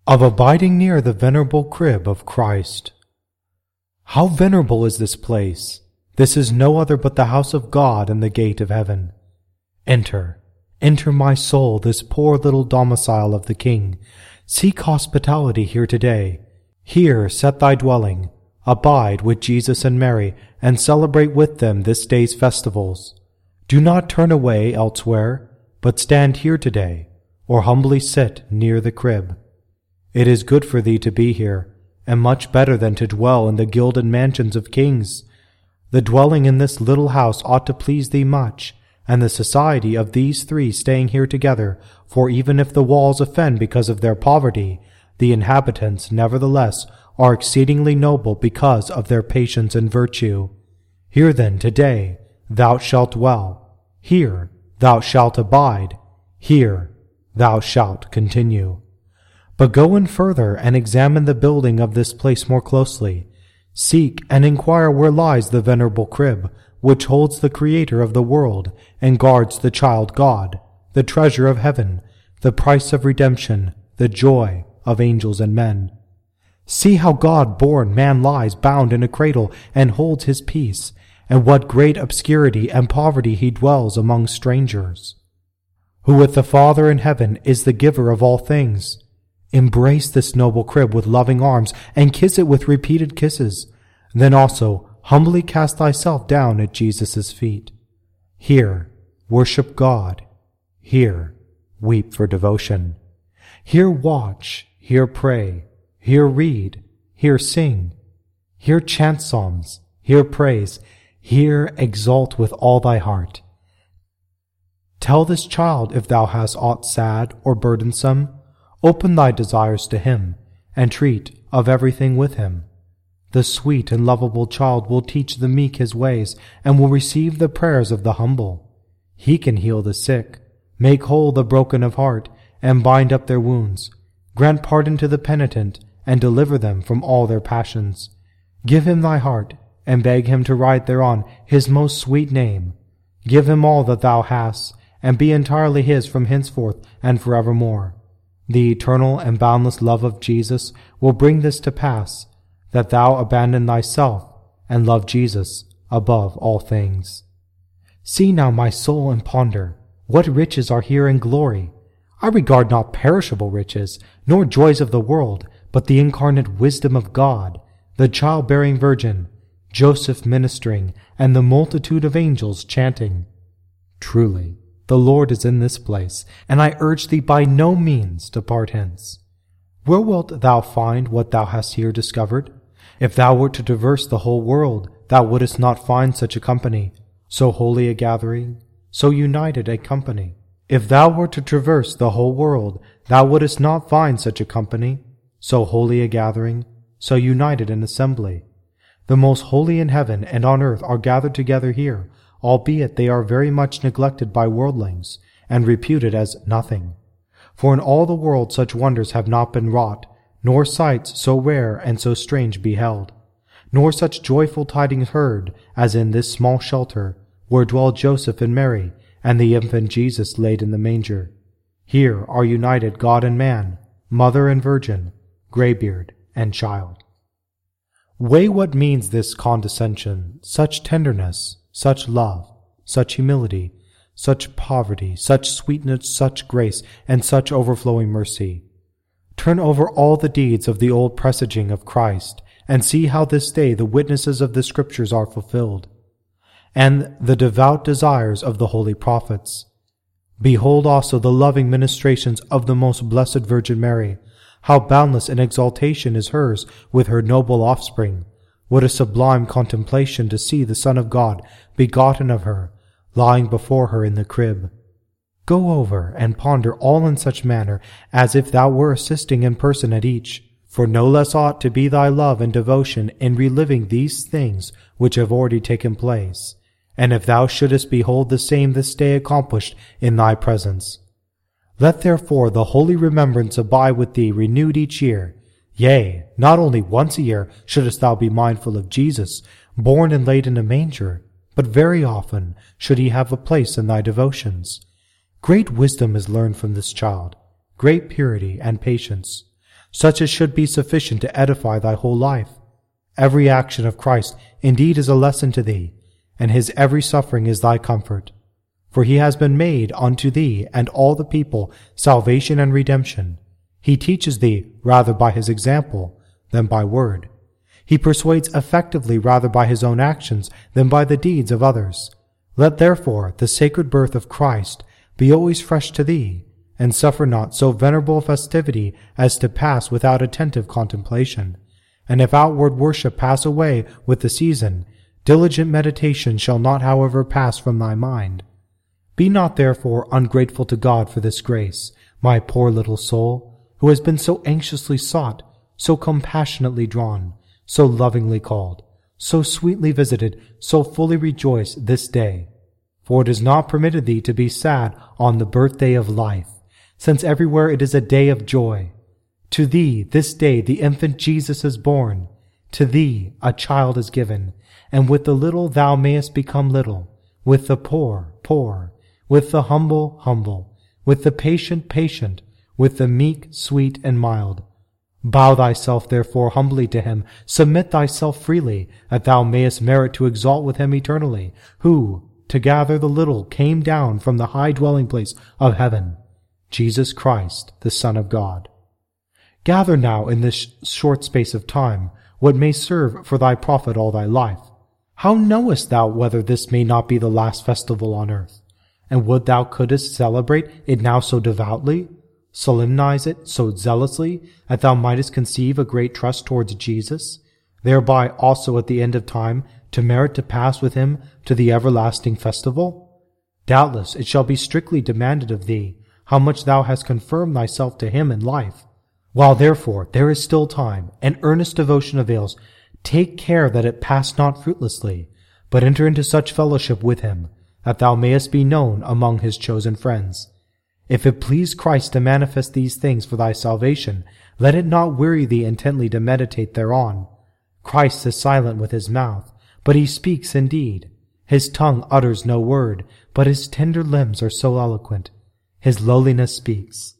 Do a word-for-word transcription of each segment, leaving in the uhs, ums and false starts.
of abiding near the venerable crib of Christ. How venerable is this place! This is no other but the house of God and the gate of heaven. Enter, enter, my soul, this poor little domicile of the King. Seek hospitality here today. Here set thy dwelling. Abide with Jesus and Mary, and celebrate with them this day's festivals. Do not turn away elsewhere, but stand here today, or humbly sit near the crib. It is good for thee to be here, and much better than to dwell in the gilded mansions of kings. The dwelling in this little house ought to please thee much, and the society of these three staying here together, for even if the walls offend because of their poverty, the inhabitants nevertheless are exceedingly noble because of their patience and virtue. Here then today thou shalt dwell, here thou shalt abide, here thou shalt continue. But go in further and examine the building of this place more closely. Seek and inquire where lies the venerable crib, which holds the Creator of the world and guards the child God, the treasure of heaven, the price of redemption, the joy of angels and men. See how God-born man lies bound in a cradle and holds his peace, and what great obscurity and poverty he dwells among strangers. Who with the Father in heaven is the giver of all things. Embrace this noble crib with loving arms, and kiss it with repeated kisses. Then also humbly cast thyself down at Jesus' feet. Here worship God. Here weep for devotion. Here watch. Here pray. Here read. Here sing. Here chant psalms. Here praise. Here exult with all thy heart. Tell this child if thou hast aught sad or burdensome. Open thy desires to him, and treat of everything with him. The sweet and lovable child will teach the meek his ways, and will receive the prayers of the humble. He can heal the sick, make whole the broken of heart, and bind up their wounds. Grant pardon to the penitent, and deliver them from all their passions. Give him thy heart, and beg him to write thereon his most sweet name. Give him all that thou hast, and be entirely his from henceforth and forevermore. The eternal and boundless love of Jesus will bring this to pass, that thou abandon thyself and love Jesus above all things. See now, my soul, and ponder, what riches are here in glory. I regard not perishable riches, nor joys of the world, but the incarnate wisdom of God, the childbearing Virgin, Joseph ministering, and the multitude of angels chanting. Truly, the Lord is in this place, and I urge thee by no means depart hence. Where wilt thou find what thou hast here discovered? If thou wert to traverse the whole world, thou wouldest not find such a company, so holy a gathering, so united a company. If thou wert to traverse the whole world, thou wouldest not find such a company, so holy a gathering, so united an assembly. The most holy in heaven and on earth are gathered together here, albeit they are very much neglected by worldlings, and reputed as nothing. For in all the world such wonders have not been wrought, nor sights so rare and so strange beheld, nor such joyful tidings heard, as in this small shelter, where dwell Joseph and Mary, and the infant Jesus laid in the manger. Here are united God and man, mother and virgin, greybeard and child. Weigh what means this condescension, such tenderness, such love, such humility, such poverty, such sweetness, such grace, and such overflowing mercy. Turn over all the deeds of the old presaging of Christ, and see how this day the witnesses of the Scriptures are fulfilled, and the devout desires of the holy prophets. Behold also the loving ministrations of the most blessed Virgin Mary. How boundless in exaltation is hers with her noble offspring. What a sublime contemplation to see the Son of God, begotten of her, lying before her in the crib. Go over and ponder all in such manner as if thou were assisting in person at each, for no less ought to be thy love and devotion in reliving these things which have already taken place, and if thou shouldest behold the same this day accomplished in thy presence. Let therefore the holy remembrance abide with thee renewed each year. Yea, not only once a year shouldest thou be mindful of Jesus, born and laid in a manger, but very often should he have a place in thy devotions. Great wisdom is learned from this child, great purity and patience. such as should be sufficient to edify thy whole life. Every action of Christ indeed is a lesson to thee, and his every suffering is thy comfort. For he has been made unto thee and all the people salvation and redemption. He teaches thee rather by his example than by word. He persuades effectively rather by his own actions than by the deeds of others. Let therefore the sacred birth of Christ be always fresh to thee, and suffer not so venerable a festivity as to pass without attentive contemplation. And if outward worship pass away with the season, diligent meditation shall not however pass from thy mind. Be not therefore ungrateful to God for this grace, my poor little soul, who has been so anxiously sought, so compassionately drawn, so lovingly called, so sweetly visited, so fully rejoiced this day. For it is not permitted thee to be sad on the birthday of life, since everywhere it is a day of joy. To thee this day the infant Jesus is born, to thee a child is given, and with the little thou mayest become little, with the poor poor, with the humble humble, with the patient patient, with the meek sweet and mild. Bow thyself therefore humbly to him, submit thyself freely, that thou mayest merit to exalt with him eternally, who, to gather the little, came down from the high dwelling place of heaven, Jesus Christ, the Son of God. Gather now in this short space of time what may serve for thy profit all thy life. How knowest thou whether this may not be the last festival on earth? And would thou couldest celebrate it now so devoutly, solemnize it so zealously, that thou mightest conceive a great trust towards Jesus, thereby also at the end of time to merit to pass with him to the everlasting festival? Doubtless it shall be strictly demanded of thee how much thou hast confirmed thyself to him in life. While therefore there is still time, and earnest devotion avails, take care that it pass not fruitlessly, but enter into such fellowship with him, that thou mayest be known among his chosen friends. If it please Christ to manifest these things for thy salvation, let it not weary thee intently to meditate thereon. Christ is silent with his mouth, but he speaks indeed. His tongue utters no word, but his tender limbs are so eloquent. His lowliness speaks,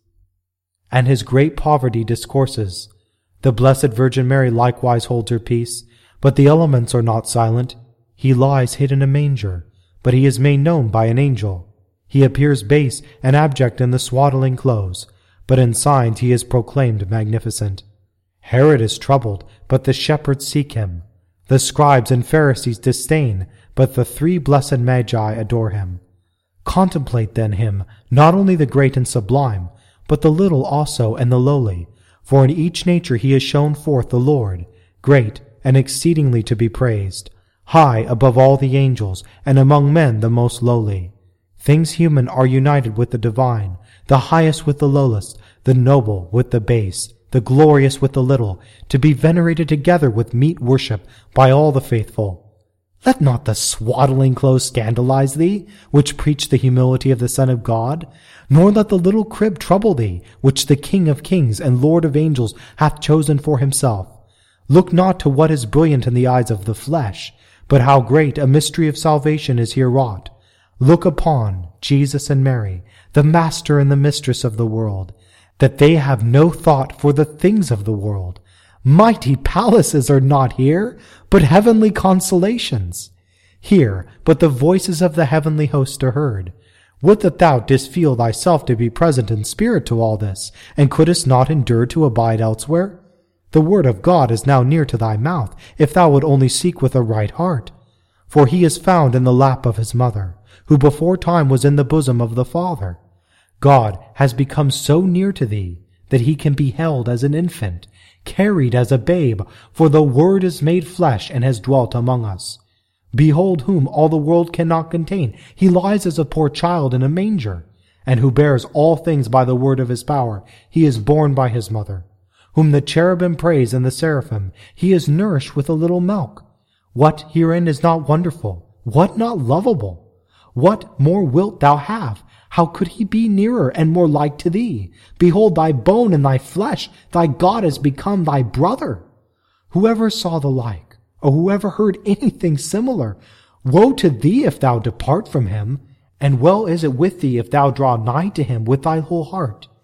and his great poverty discourses. The Blessed Virgin Mary likewise holds her peace, but the elements are not silent. He lies hid in a manger, but he is made known by an angel. He appears base and abject in the swaddling clothes, but in signs he is proclaimed magnificent. Herod is troubled, but the shepherds seek him. The scribes and Pharisees disdain, but the three blessed Magi adore him. Contemplate then him, not only the great and sublime, but the little also and the lowly, for in each nature he has shown forth the Lord, great and exceedingly to be praised, high above all the angels, and among men the most lowly. Things human are united with the divine, the highest with the lowest, the noble with the base, the glorious with the little, to be venerated together with meet worship by all the faithful. Let not the swaddling clothes scandalize thee, which preach the humility of the Son of God, nor let the little crib trouble thee, which the King of kings and Lord of angels hath chosen for himself. Look not to what is brilliant in the eyes of the flesh, but how great a mystery of salvation is here wrought. Look upon Jesus and Mary, the master and the mistress of the world, that they have no thought for the things of the world. Mighty palaces are not here, but heavenly consolations. Here, but the voices of the heavenly host are heard. Would that thou didst feel thyself to be present in spirit to all this, and couldst not endure to abide elsewhere? The word of God is now near to thy mouth, if thou would only seek with a right heart. For he is found in the lap of his mother, who before time was in the bosom of the Father. God has become so near to thee, that he can be held as an infant, carried as a babe, for the Word is made flesh and has dwelt among us. Behold whom all the world cannot contain. He lies as a poor child in a manger, and who bears all things by the word of his power. He is borne by his mother, whom the cherubim praise and the seraphim. He is nourished with a little milk. What herein is not wonderful? What not lovable? What more wilt thou have? How could he be nearer and more like to thee? Behold thy bone and thy flesh, thy God has become thy brother. Whoever saw the like, or whoever heard anything similar? Woe to thee if thou depart from him, and well is it with thee if thou draw nigh to him with thy whole heart.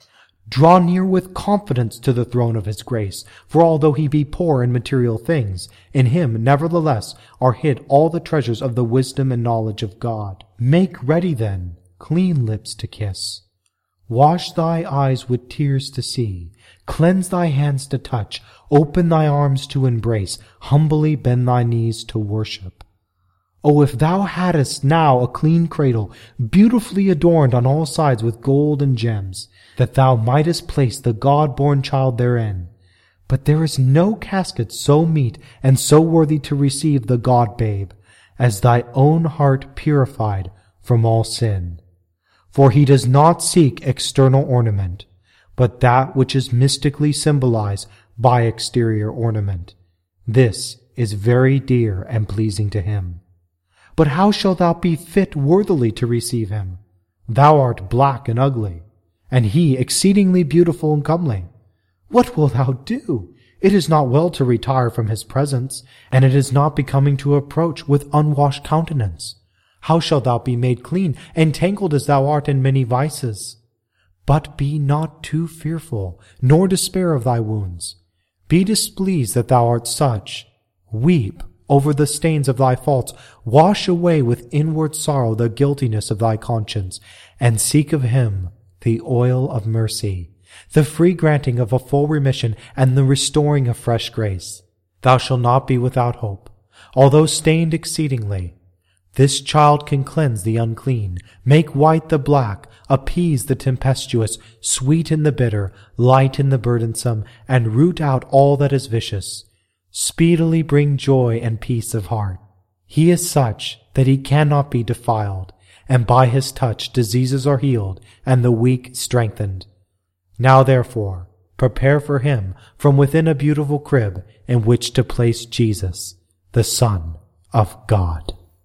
Draw near with confidence to the throne of his grace, for although he be poor in material things, in him nevertheless are hid all the treasures of the wisdom and knowledge of God. Make ready then clean lips to kiss. Wash thy eyes with tears to see. Cleanse thy hands to touch. Open thy arms to embrace. Humbly bend thy knees to worship. Oh, if thou hadst now a clean cradle, beautifully adorned on all sides with gold and gems, that thou mightest place the God-born child therein. But there is no casket so meet and so worthy to receive the God-babe, as thy own heart purified from all sin. For he does not seek external ornament, but that which is mystically symbolized by exterior ornament. This is very dear and pleasing to him. But how shalt thou be fit worthily to receive him? Thou art black and ugly, and he exceedingly beautiful and comely. What wilt thou do? It is not well to retire from his presence, and it is not becoming to approach with unwashed countenance. How shalt thou be made clean, entangled as thou art in many vices? But be not too fearful, nor despair of thy wounds. Be displeased that thou art such. Weep over the stains of thy faults. Wash away with inward sorrow the guiltiness of thy conscience, and seek of him the oil of mercy, the free granting of a full remission, and the restoring of fresh grace. Thou shalt not be without hope, although stained exceedingly. This child can cleanse the unclean, make white the black, appease the tempestuous, sweeten the bitter, lighten the burdensome, and root out all that is vicious. Speedily bring joy and peace of heart. He is such that he cannot be defiled, and by his touch diseases are healed, and the weak strengthened. Now therefore, prepare for him from within a beautiful crib in which to place Jesus, the Son of God.